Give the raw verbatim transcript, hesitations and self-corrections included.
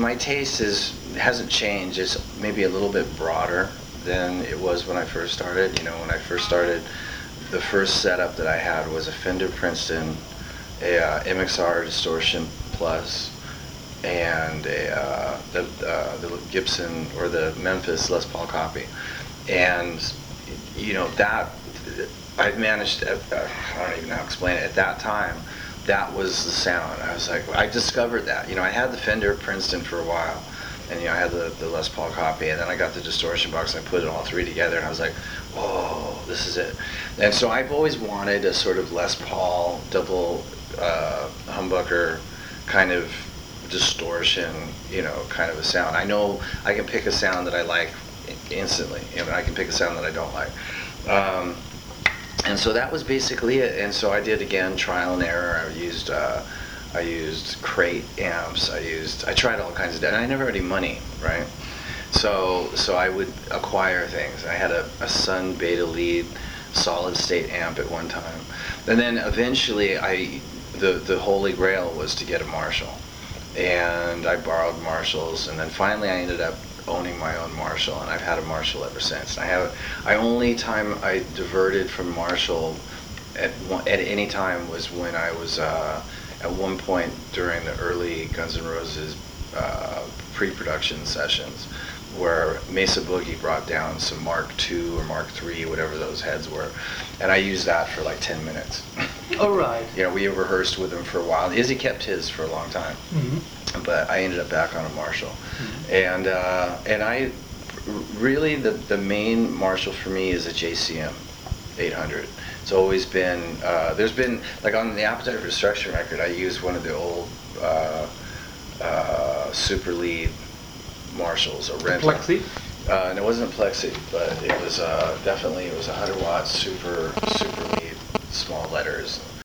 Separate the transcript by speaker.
Speaker 1: my taste is hasn't changed. It's maybe a little bit broader than it was when I first started. You know, when I first started, the first setup that I had was a Fender Princeton, a uh, M X R Distortion Plus, and a uh, the, uh, the Gibson or the Memphis Les Paul copy. And you know that I managed to, uh, I don't even know how to explain it. At that time, that was the sound. I was like, I discovered that. You know, I had the Fender Princeton for a while, and you know, I had the, the Les Paul copy, and then I got the distortion box, and I put it all three together, and I was like, whoa, this is it. And so I've always wanted a sort of Les Paul double uh, humbucker kind of distortion, you know, kind of a sound. I know I can pick a sound that I like instantly, you know, I can pick a sound that I don't like. Um, and so that was basically it. And so I did, again, trial and error. I used uh, I used crate amps. I used I tried all kinds of, and I never had any money, right? So so I would acquire things. I had a, a Sun Beta Lead solid state amp at one time, and then eventually I the the holy grail was to get a Marshall, and I borrowed Marshalls, and then finally I ended up owning my own Marshall, and I've had a Marshall ever since. And I have I only time I diverted from Marshall at one, at any time was when I was uh, at one point during the early Guns N' Roses uh, pre-production sessions, where Mesa Boogie brought down some Mark two or Mark three, whatever those heads were, and I used that for like ten minutes.
Speaker 2: Oh, right.
Speaker 1: You know, we rehearsed with him for a while. Izzy kept his for a long time, mm-hmm. but I ended up back on a Marshall, mm-hmm. and uh, and I really the the main Marshall for me is a J C M eight hundred. It's always been uh, there's been like on the Appetite for Destruction record, I used one of the old uh, uh, Super Lead Marshalls, a rental.
Speaker 2: Plexi?
Speaker 1: Uh, and it wasn't a Plexi, but it was uh, definitely it was a hundred watt super super lead, small letters.